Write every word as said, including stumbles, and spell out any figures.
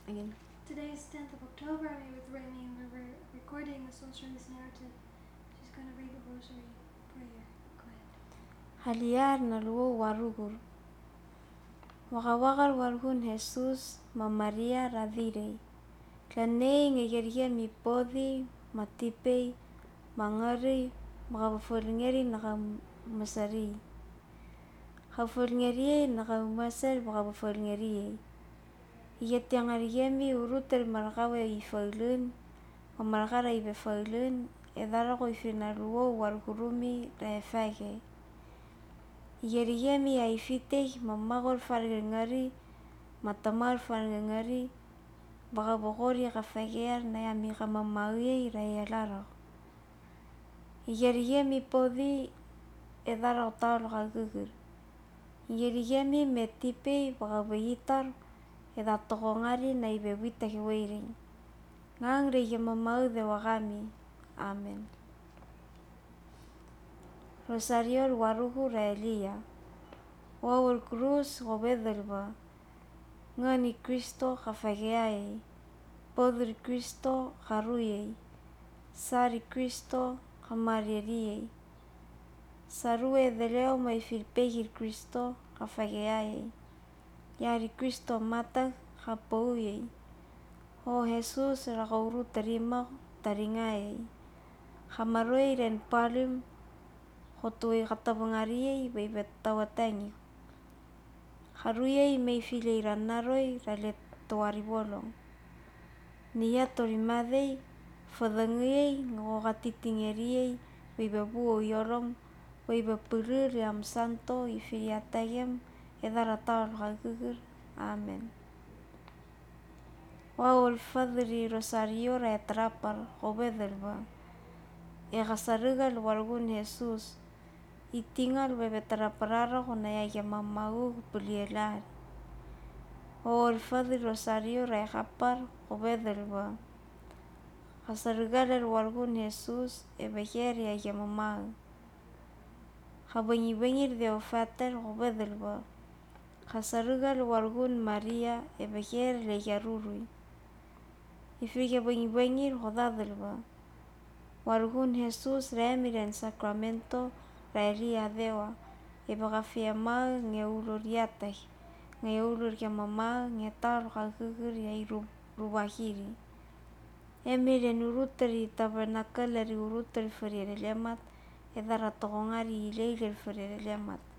Again. Today is tenth of October. I'm here with Remy and we're recording the Soul Service narrative. She's going to read the rosary prayer. Go ahead. Haliar na luo warugur. Wakawakar wargun Jesus ma Maria radhirei. Lanei ngegerian mi podi matipei mangari makapafulngeri naka masari. Kapafulngeri naka masar makapafulngeri. Iyat yang arigemi uruter marakawe ifaulun mamarakara ibefaulun edara ko ifina luo wargurumi raefage. Iyarigemi aifiteh mamagor fargangari matamar fargangari baka bokori kafagear na yami kamamaui rayalara. Iyarigemi podi edara tal kagugur. Iyarigemi metipe baka bayitar eda tokongari na ibewita hiweiring. Ngang reye mamau de wakami. Amen. Rosario waruhu raelia. Wawul cruz gobedelba. Ngani Kristo kafageai. Podur Kristo karuyei. Sari Kristo kamareriei. Sarue de leo mai filpegir Kristo kafageai. Yari Kristo mata kapouyei. O Jesus rakauru terima taringai. Hamaroi ren palim hotui katabangariei baibet tawatangi. Haruyei mei filei ranaroi ralet tuari bolong. Nia torimadei fadangei ngokatitingeriei baibabu yorom baibapurur yam santo ifiriatagem edaratal kagugur. Amen. Wawul fadri Rosario retrapar gobedelba. Ekasarugal wargun Jesus. Itingal bebetraparara konaya mamau pulielar. Wawul fadri Rosario rekapar gobedelba. Kasarugal wargun Jesus ebeker ya mamau. Habangibangir de ofater gobedelba. Kasarugal wargun Maria ebeker le yarurui. Ifike bangibangir hodadelba. Wargun Jesus remiren sacramento raelia dewa. Ebakafia ma ngeulur yatay. Ngeulur ya mama ngetar kagugur ya rubahiri. Emiren uruteri tabernakel dari uruteri ferire lemat. Edara tokongari ileiler ferire lemat.